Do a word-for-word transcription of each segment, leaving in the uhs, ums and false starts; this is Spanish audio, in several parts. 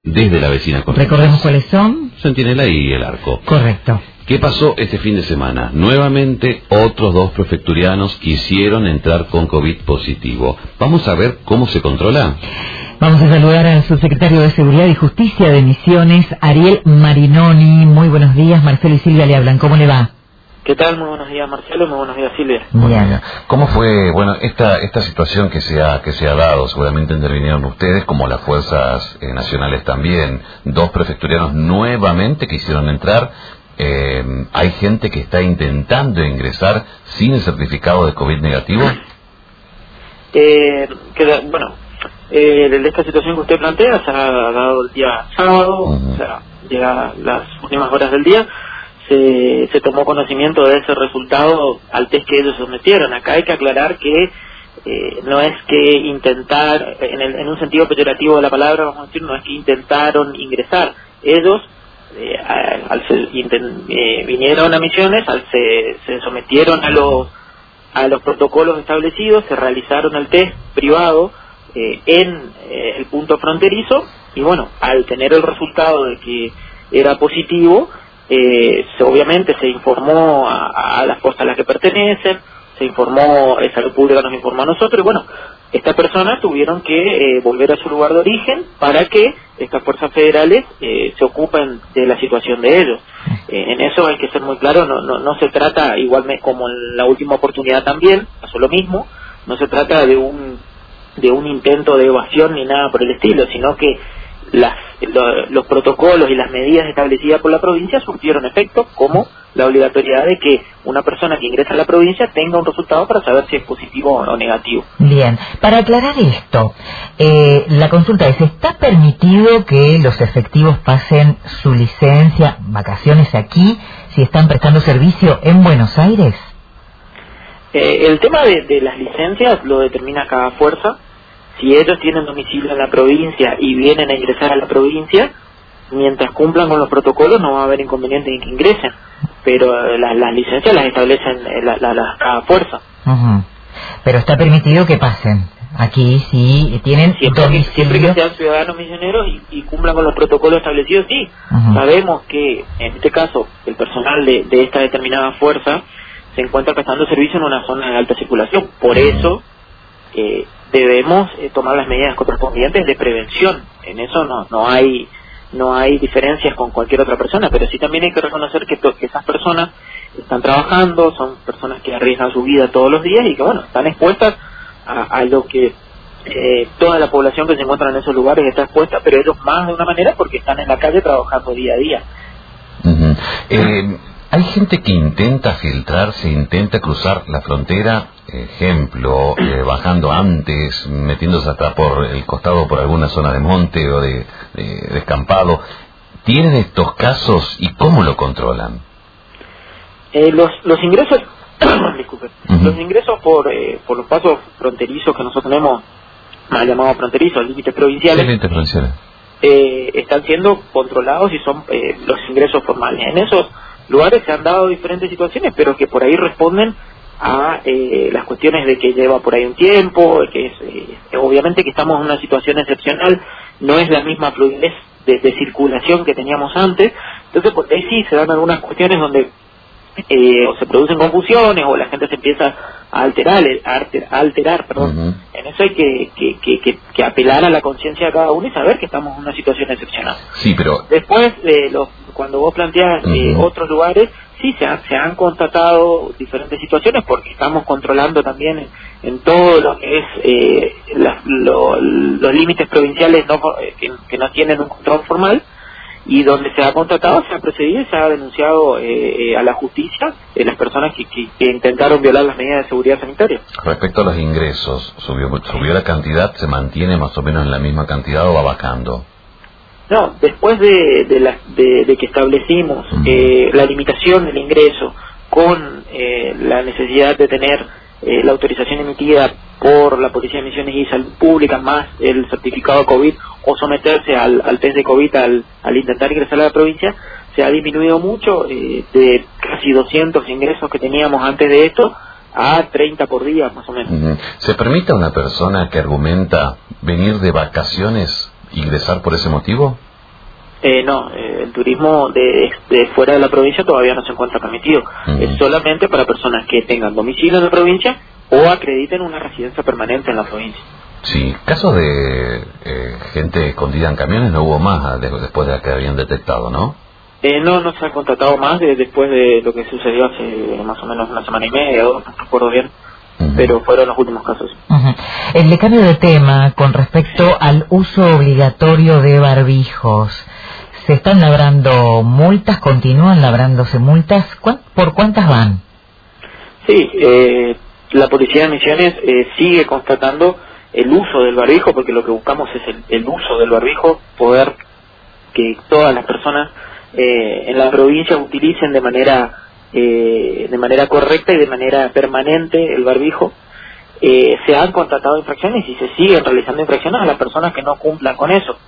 desde la vecina Corrientes. Recordemos cuáles son. Centinela y El Arco. Correcto. ¿Qué pasó este fin de semana? Nuevamente, otros dos prefecturianos quisieron entrar con COVID positivo. Vamos a ver cómo se controla. Vamos a saludar al subsecretario de Seguridad y Justicia de Misiones, Ariel Marinoni. Muy buenos días, Marcelo y Silvia le hablan. ¿Cómo le va? ¿Qué tal? Muy buenos días, Marcelo. Muy buenos días, Silvia. Bien. ¿Cómo fue, bueno, esta esta situación que se ha que se ha dado? Seguramente intervinieron ustedes, como las fuerzas eh, nacionales también. Dos prefecturianos nuevamente quisieron entrar. Eh, ¿Hay gente que está intentando ingresar sin el certificado de COVID negativo? Eh, que, bueno, eh, de esta situación que usted plantea se ha dado el día sábado, uh-huh. O sea, llega las últimas horas del día. Se, se tomó conocimiento de ese resultado al test que ellos sometieron. Acá hay que aclarar que eh, no es que intentar, en, el, en un sentido peyorativo de la palabra, vamos a decir, no es que intentaron ingresar. Ellos eh, al, se, inten, eh, vinieron a Misiones, al, se, se sometieron a los, a los protocolos establecidos, se realizaron el test privado eh, en eh, el punto fronterizo y bueno, al tener el resultado de que era positivo, Eh, se, obviamente se informó a, a las fuerzas a las que pertenecen, se informó, eh, Salud Pública nos informó a nosotros, y bueno, estas personas tuvieron que eh, volver a su lugar de origen para que estas fuerzas federales eh, se ocupen de la situación de ellos. Eh, en eso hay que ser muy claro, no, no, no se trata, igualmente como en la última oportunidad también, pasó lo mismo, no se trata de un, de un intento de evasión ni nada por el estilo, sino que Las, lo, los protocolos y las medidas establecidas por la provincia surtieron efecto, como la obligatoriedad de que una persona que ingresa a la provincia tenga un resultado para saber si es positivo o negativo. Bien, para aclarar esto, eh, la consulta es, ¿está permitido que los efectivos pasen su licencia, vacaciones aquí, si están prestando servicio en Buenos Aires? Eh, el tema de, de las licencias lo determina cada fuerza. Si ellos tienen domicilio en la provincia y vienen a ingresar a la provincia, mientras cumplan con los protocolos no va a haber inconveniente en que ingresen, pero las, las licencias las establecen la, la, la, cada fuerza. Uh-huh. Pero está permitido que pasen aquí si tienen siempre domicilio. Que, siempre que sean ciudadanos misioneros y, y cumplan con los protocolos establecidos, sí. Uh-huh. Sabemos que en este caso el personal de, de esta determinada fuerza se encuentra prestando servicio en una zona de alta circulación, por uh-huh. eso eh, debemos eh, tomar las medidas correspondientes de prevención. En eso no no hay no hay diferencias con cualquier otra persona, pero sí también hay que reconocer que, to, que esas personas están trabajando, son personas que arriesgan su vida todos los días y que bueno, están expuestas a, a lo que eh, toda la población que se encuentra en esos lugares está expuesta, pero ellos más de una manera porque están en la calle trabajando día a día. Uh-huh. eh... Hay gente que intenta filtrarse, intenta cruzar la frontera, ejemplo, eh, bajando antes, metiéndose hasta por el costado por alguna zona de monte o de, de, de descampado. ¿Tienen estos casos y cómo lo controlan? Eh, los, los ingresos, disculpe, uh-huh. los ingresos por eh, por los pasos fronterizos que nosotros tenemos, mal llamados fronterizos, límites provinciales, sí, límites provinciales. Eh, están siendo controlados y son eh, los ingresos formales. En esos lugares se han dado diferentes situaciones, pero que por ahí responden a eh, las cuestiones de que lleva por ahí un tiempo, que es eh, obviamente que estamos en una situación excepcional, no es la misma fluidez de, de circulación que teníamos antes, entonces por ahí sí se dan algunas cuestiones donde eh, o se producen confusiones o la gente se empieza a alterar, a alterar, a alterar perdón. Uh-huh. En eso hay que, que, que, que, que apelar a la conciencia de cada uno y saber que estamos en una situación excepcional. Sí, pero después eh, los cuando vos planteas uh-huh. eh, otros lugares, sí, se, ha, se han constatado diferentes situaciones porque estamos controlando también en, en todo lo que es eh, la, lo, los límites provinciales no, que, que no tienen un control formal y donde se ha constatado, se ha procedido y se ha denunciado eh, eh, a la justicia eh, las personas que, que, que intentaron violar las medidas de seguridad sanitaria. Respecto a los ingresos, ¿subió, subió la cantidad? ¿Se mantiene más o menos en la misma cantidad o va bajando? No, después de, de, la, de, de que establecimos uh-huh. eh, la limitación del ingreso con eh, la necesidad de tener eh, la autorización emitida por la Policía de Misiones y Salud Pública más el certificado de COVID o someterse al, al test de COVID al, al intentar ingresar a la provincia, se ha disminuido mucho eh, de casi doscientos ingresos que teníamos antes de esto a treinta por día más o menos. Uh-huh. ¿Se permite a una persona que argumenta venir de vacaciones ingresar por ese motivo? Eh, no, eh, el turismo de, de fuera de la provincia todavía no se encuentra permitido. Uh-huh. Es solamente para personas que tengan domicilio en la provincia o acrediten una residencia permanente en la provincia. Sí, casos de eh, gente escondida en camiones no hubo más de, después de la que habían detectado, ¿no? Eh, no, no se ha contratado más de, después de lo que sucedió hace más o menos una semana y media, dos, no recuerdo bien, uh-huh. pero fueron los últimos casos. Uh-huh. El de cambio de tema con respecto al uso obligatorio de barbijos. ¿Se están labrando multas? ¿Continúan labrándose multas? ¿Cuán, ¿Por cuántas van? Sí, eh, la Policía de Misiones eh, sigue constatando el uso del barbijo, porque lo que buscamos es el, el uso del barbijo, poder que todas las personas eh, en la provincia utilicen de manera eh, de manera correcta y de manera permanente el barbijo. Eh, se han constatado infracciones y se siguen realizando infracciones a las personas que no cumplan con eso.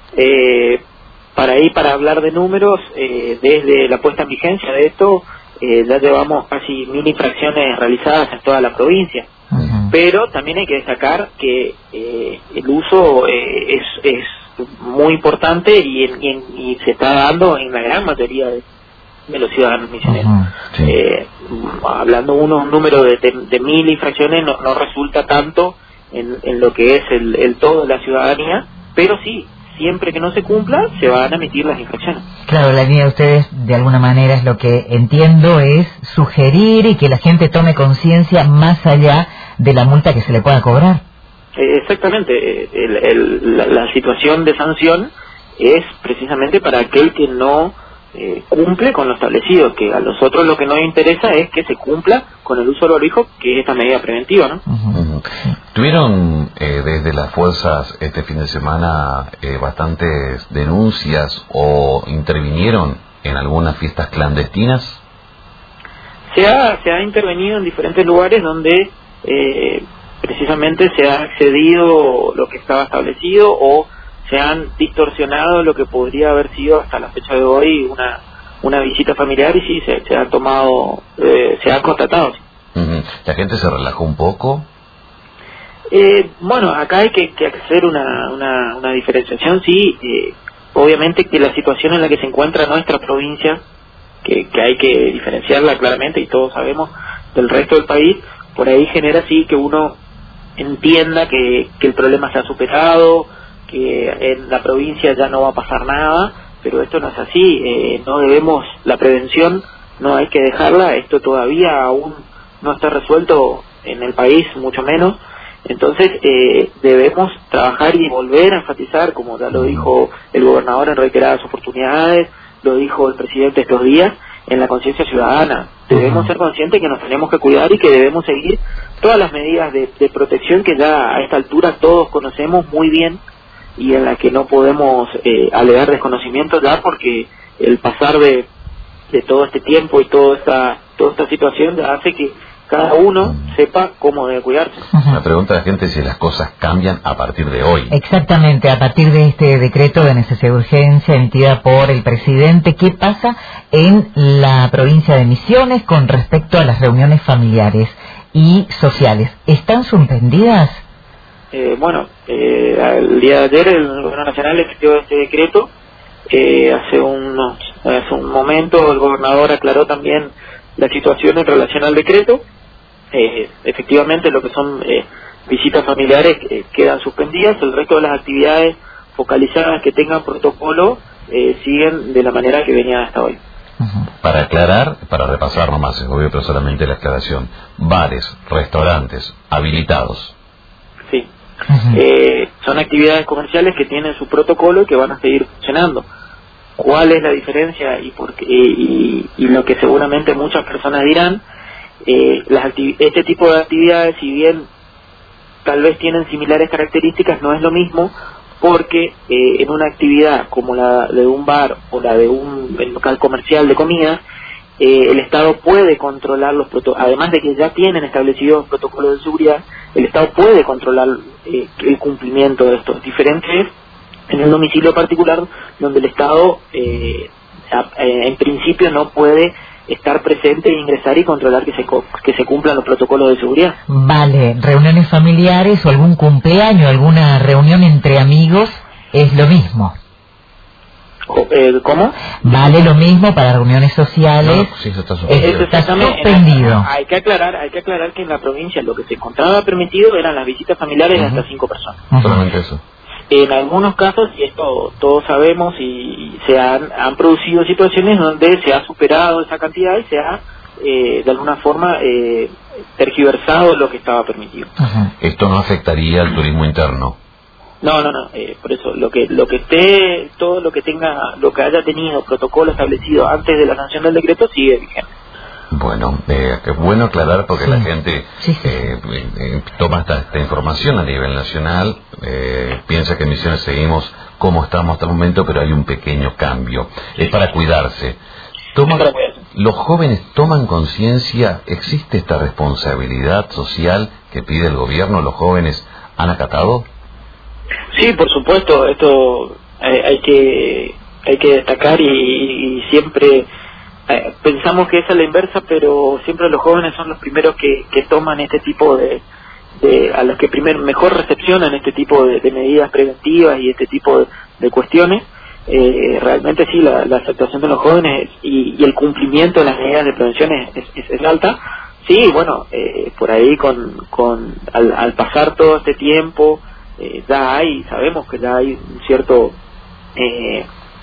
Eh, para ahí, para hablar de números, eh, desde la puesta en vigencia de esto, eh, ya llevamos casi mil infracciones realizadas en toda la provincia. Uh-huh. Pero también hay que destacar que eh, el uso eh, es, es muy importante y, en, y, en, y se está dando en la gran mayoría de, de los ciudadanos misioneros. Uh-huh. Sí. Eh, hablando uno un número de, de, de mil infracciones no, no resulta tanto en, en lo que es el, el todo de la ciudadanía, pero sí, siempre que no se cumpla, se van a emitir las infracciones. Claro, la línea de ustedes, de alguna manera, es lo que entiendo, es sugerir y que la gente tome conciencia más allá de la multa que se le pueda cobrar. Eh, exactamente. El, el, la, la situación de sanción es precisamente para aquel que no eh, cumple con lo establecido, que a nosotros lo que nos interesa es que se cumpla con el uso del barbijo, que es esta medida preventiva, ¿no? Uh-huh. Uh-huh. ¿Tuvieron eh, desde las fuerzas este fin de semana eh, bastantes denuncias o intervinieron en algunas fiestas clandestinas? Se ha, se ha intervenido en diferentes lugares donde eh, precisamente se ha excedido lo que estaba establecido o se han distorsionado lo que podría haber sido hasta la fecha de hoy una una visita familiar, y sí, se, se ha tomado, eh, se ha constatado. Uh-huh. ¿La gente se relajó un poco? Eh, bueno, acá hay que, que hacer una, una, una diferenciación, sí, eh, obviamente que la situación en la que se encuentra nuestra provincia, que, que hay que diferenciarla claramente y todos sabemos del resto del país, por ahí genera sí que uno entienda que, que el problema se ha superado, que en la provincia ya no va a pasar nada, pero esto no es así. Eh, no debemos, la prevención no hay que dejarla, esto todavía aún no está resuelto en el país, mucho menos. Entonces eh, debemos trabajar y volver a enfatizar, como ya lo dijo el gobernador en reiteradas oportunidades, lo dijo el presidente estos días, en la conciencia ciudadana. Debemos ser conscientes que nos tenemos que cuidar y que debemos seguir todas las medidas de, de protección que ya a esta altura todos conocemos muy bien y en la que no podemos eh, alegar desconocimiento ya, porque el pasar de, de todo este tiempo y toda esta, toda esta situación ya hace que cada uno sepa cómo debe cuidarse. La pregunta de la gente es si las cosas cambian a partir de hoy. Exactamente, a partir de este decreto de necesidad de urgencia emitida por el presidente, ¿qué pasa en la provincia de Misiones con respecto a las reuniones familiares y sociales? ¿Están suspendidas? Eh, bueno, eh, el día de ayer el gobierno nacional emitió este decreto. Eh, hace, unos, hace un momento el gobernador aclaró también la situación en relación al decreto. Eh, efectivamente lo que son eh, visitas familiares eh, quedan suspendidas, el resto de las actividades focalizadas que tengan protocolo eh, siguen de la manera que venía hasta hoy. Uh-huh. Para aclarar, para repasar nomás, es obvio, pero solamente la aclaración: bares, restaurantes habilitados. Sí. Uh-huh. Eh, son actividades comerciales que tienen su protocolo y que van a seguir funcionando. ¿Cuál es la diferencia? Y, por qué, y, y lo que seguramente muchas personas dirán, eh, las acti- este tipo de actividades, si bien tal vez tienen similares características, no es lo mismo, porque eh, en una actividad como la de un bar o la de un local comercial de comida, eh, el Estado puede controlar los protocolos, además de que ya tienen establecidos protocolos de seguridad, el Estado puede controlar eh, el cumplimiento de estos diferentes en el domicilio particular, donde el Estado eh, a, eh, en principio no puede estar presente, ingresar y controlar que se que se cumplan los protocolos de seguridad. Vale, reuniones familiares o algún cumpleaños, alguna reunión entre amigos, es lo mismo. Eh, ¿Cómo? Vale lo mismo para reuniones sociales. No, sí, eso está suspendido. Está suspendido. Hay que aclarar, hay que aclarar que en la provincia lo que se encontraba permitido eran las visitas familiares uh-huh. de hasta cinco personas. Uh-huh. Solamente eso. En algunos casos, y esto todos sabemos, y se han, han producido situaciones donde se ha superado esa cantidad y se ha, eh, de alguna forma, eh, tergiversado lo que estaba permitido. Uh-huh. Esto no afectaría al turismo interno. No, no, no. Eh, por eso, lo que lo que esté, todo lo que tenga, lo que haya tenido protocolo establecido antes de la sanción del decreto sigue vigente. Bueno, eh, es bueno aclarar porque sí. la gente sí, sí. Eh, eh, toma esta, esta información a nivel nacional, eh, piensa que en Misiones seguimos como estamos hasta el momento, pero hay un pequeño cambio. Sí. Es para cuidarse. Toma, es para cuidarse. ¿Los jóvenes toman conciencia? ¿Existe esta responsabilidad social que pide el gobierno? ¿Los jóvenes han acatado? Sí, por supuesto. Esto eh, hay que hay que destacar y, y siempre... Eh, pensamos que es a la inversa, pero siempre los jóvenes son los primeros que, que toman este tipo de, de a los que primero mejor recepcionan este tipo de, de medidas preventivas y este tipo de, de cuestiones. Eh, realmente sí, la, la aceptación de los jóvenes y, y el cumplimiento de las medidas de prevención es, es, es alta. Sí, bueno, eh, por ahí con, con al, al pasar todo este tiempo eh, ya hay, sabemos que ya hay un cierto eh,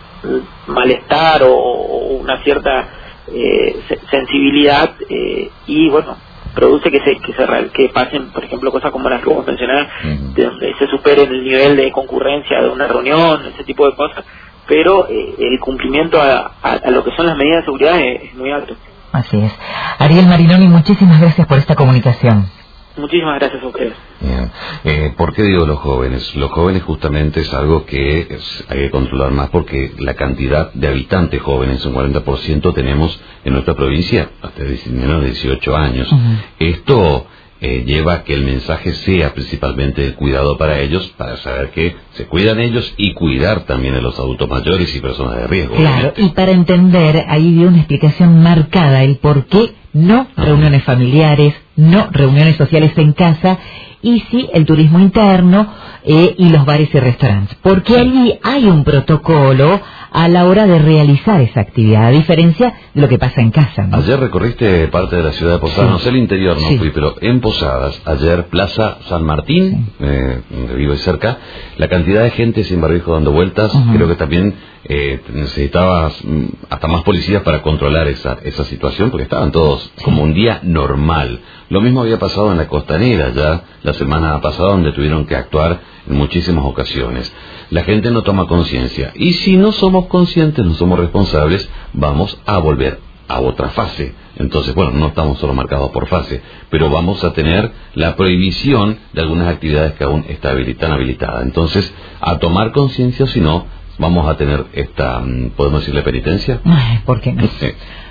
malestar o, o una cierta eh, sensibilidad eh, y bueno, produce que se que se que pasen, por ejemplo, cosas como las que vos mencionás, uh-huh. de donde se supere el nivel de concurrencia de una reunión, ese tipo de cosas, pero eh, el cumplimiento a, a, a lo que son las medidas de seguridad es, es muy alto. Así es. Ariel Marinoni, muchísimas gracias por esta comunicación. Muchísimas gracias a ustedes. Bien. Eh, ¿Por qué digo los jóvenes? Los jóvenes justamente es algo que es, hay que controlar más porque la cantidad de habitantes jóvenes, un cuarenta por ciento tenemos en nuestra provincia hasta menos de dieciocho años. Uh-huh. Esto eh, lleva a que el mensaje sea principalmente el cuidado para ellos, para saber que se cuidan ellos y cuidar también a los adultos mayores y personas de riesgo. Claro, obviamente. Y para entender, ahí dio una explicación marcada el por qué no reuniones familiares, no reuniones sociales en casa, y sí el turismo interno eh, y los bares y restaurantes. Porque allí hay un protocolo a la hora de realizar esa actividad, a diferencia de lo que pasa en casa, ¿no? Ayer recorriste parte de la ciudad de Posadas, sí. no sé el interior, no sí. fui, pero en Posadas, ayer Plaza San Martín, sí. eh, donde vivo y cerca, la cantidad de gente sin barbijo dando vueltas, uh-huh. creo que también eh, necesitabas mm, hasta más policías para controlar esa esa situación, porque estaban todos sí. como un día normal. Lo mismo había pasado en la Costanera ya la semana pasada, donde tuvieron que actuar en muchísimas ocasiones. La gente no toma conciencia, y si no somos conscientes, no somos responsables, vamos a volver a otra fase. Entonces, bueno, no estamos solo marcados por fase, pero vamos a tener la prohibición de algunas actividades que aún está habilit- están habilitadas. Entonces, a tomar conciencia, o si no, vamos a tener esta, ¿podemos decirle penitencia? Ay, ¿por qué no? Sí.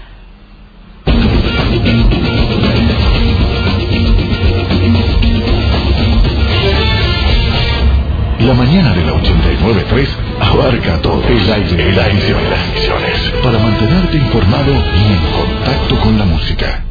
La mañana de la ochenta y nueve punto tres abarca todo el aire, el aire de las misiones para mantenerte informado y en contacto con la música.